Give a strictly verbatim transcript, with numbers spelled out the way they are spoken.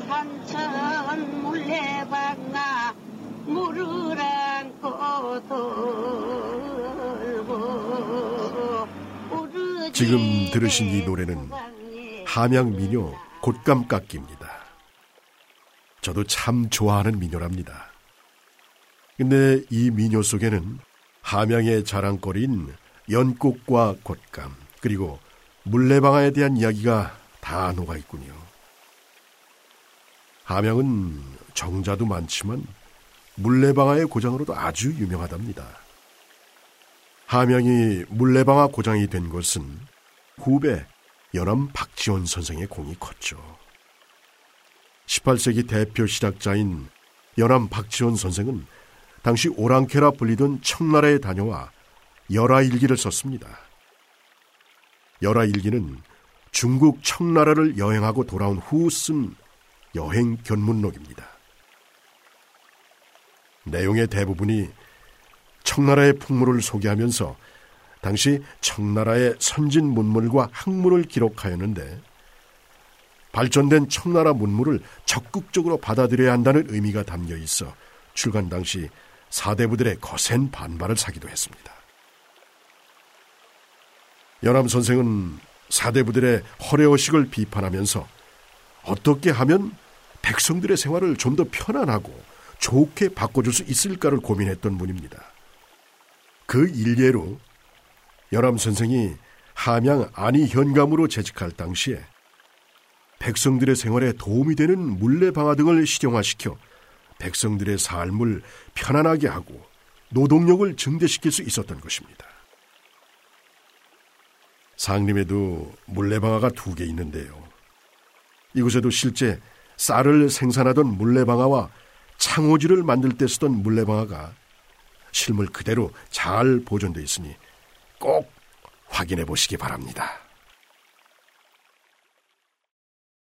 한천 물레방아 물을 안고 돌고. 지금 들으신 이 노래는 함양민요 곶감깎기입니다. 저도 참 좋아하는 민요랍니다. 근데 이 민요 속에는 함양의 자랑거리인 연꽃과 곶감 그리고 물레방아에 대한 이야기가 다 녹아있군요. 함양은 정자도 많지만 물레방아의 고장으로도 아주 유명하답니다. 함양이 물레방아 고장이 된 것은 후배 연암 박지원 선생의 공이 컸죠. 십팔 세기 대표 시작자인 연암 박지원 선생은 당시 오랑캐라 불리던 청나라에 다녀와 열하일기를 썼습니다. 열하일기는 중국 청나라를 여행하고 돌아온 후 쓴 여행 견문록입니다. 내용의 대부분이 청나라의 풍물을 소개하면서 당시 청나라의 선진 문물과 학문을 기록하였는데, 발전된 청나라 문물을 적극적으로 받아들여야 한다는 의미가 담겨 있어 출간 당시 사대부들의 거센 반발을 사기도 했습니다. 연암 선생은 사대부들의 허례허식을 비판하면서 어떻게 하면 백성들의 생활을 좀 더 편안하고 좋게 바꿔줄 수 있을까를 고민했던 분입니다. 그 일례로 연암 선생이 함양 안희 현감으로 재직할 당시에 백성들의 생활에 도움이 되는 물레방아 등을 실용화시켜 백성들의 삶을 편안하게 하고 노동력을 증대시킬 수 있었던 것입니다. 상림에도 물레방아가 두 개 있는데요. 이곳에도 실제 쌀을 생산하던 물레방아와 창호지를 만들 때 쓰던 물레방아가 실물 그대로 잘 보존되어 있으니 꼭 확인해 보시기 바랍니다.